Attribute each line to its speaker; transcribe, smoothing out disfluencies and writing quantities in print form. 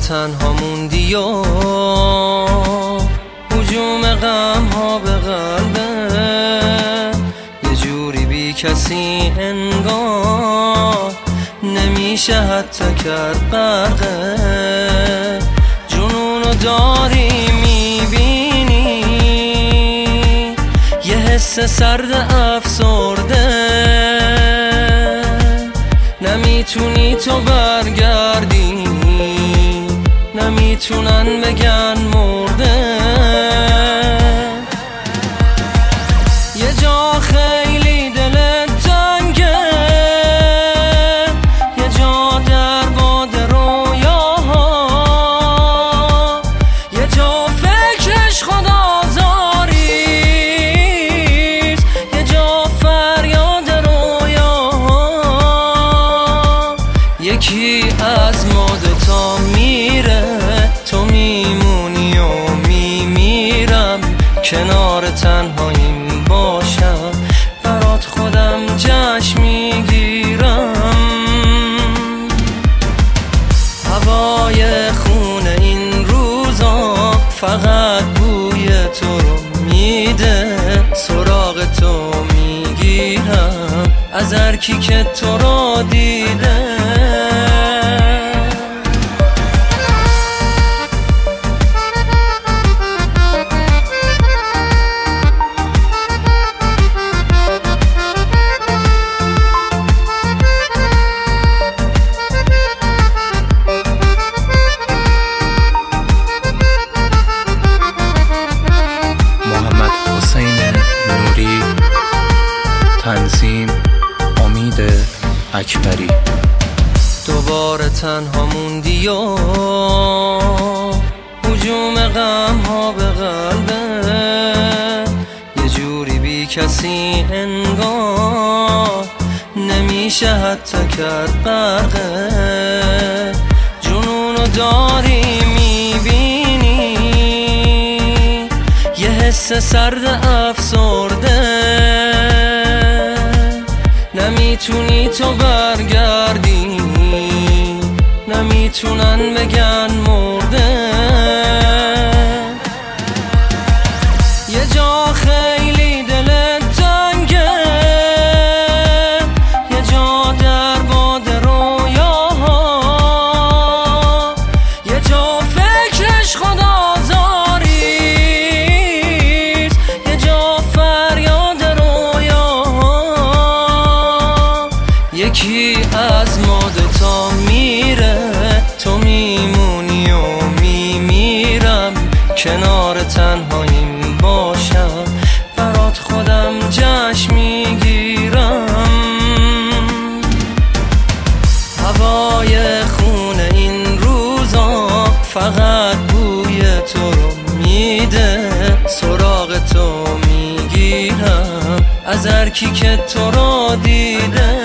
Speaker 1: تنها موندی و هجوم غم ها به قلبه، یه جوری بی کسی انگار نمیشه حتی کرد غرقه. جنونو داری میبینی، یه حس سرد افسرده، نمیتونی تو برگردی، نمیتونن بگن مرده. یه جا خیلی دلت تنگه، یه جا در باد رویاها، یه جا فکرش خدازاریست، یه جا فریاد رویاها. یکی از ما دوتا میره، تو میمونی و میمیرم، کنار تنهاییم باشم، برات خودم جشن میگیرم. هوای خونه این روزا فقط بوی تو رو میده، سراغ تو میگیرم از هر کی که تو رو دیده.
Speaker 2: تنظیم امید اکبری.
Speaker 1: دوباره تنها موندی و هجوم غم ها به قلبه، یه جوری بی کسی انگار نمیشه حتی کرد غرقه. جنونو داری میبینی، یه حس سرد افسرده، نمیتونی تو برگردی، نمیتونن بگن مرده. یه جا خیلی دلت تنگه، یه جا در باد رویاها، یه جا فکرش خدازاریست، یه جا فریاد رویاها. یکی از ما دوتا میره، تو میمونی و میمیرم، کنار تنهاییم باشم، برات خودم جشن میگیرم. هوای خونه این روزا فقط بوی تو رو میده، سراغ تو میگیرم از هر کی که تو رو دیده.